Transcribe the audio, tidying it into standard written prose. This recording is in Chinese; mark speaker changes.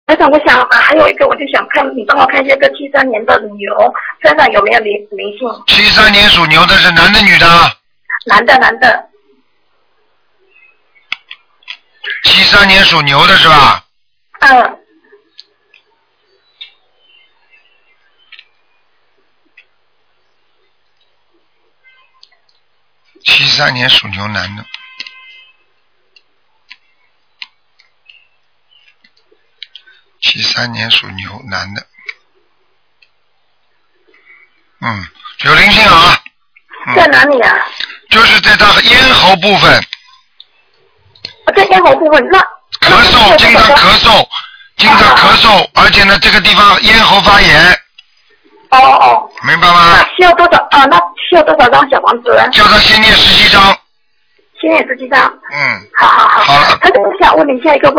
Speaker 1: 台长，我想还有一个，我就想看你帮我看一下个73年的牛身上有没有灵性。
Speaker 2: 73年属牛的是男的女的？
Speaker 1: 男的。
Speaker 2: 73年属牛的是吧？
Speaker 1: 嗯。
Speaker 2: 73年属牛男的。73年属牛男的。有灵性啊。
Speaker 1: 在哪里啊？
Speaker 2: 就是在他咽喉部分。
Speaker 1: 在咽喉部分，那
Speaker 2: 咳嗽，经常咳嗽，而且呢，这个地方咽喉发炎。
Speaker 1: 哦。
Speaker 2: 明白吗？
Speaker 1: 那需要多少张小房子？
Speaker 2: 叫他先念17张。
Speaker 1: 先念17张。
Speaker 2: 好了。
Speaker 1: 他就想问你下一个问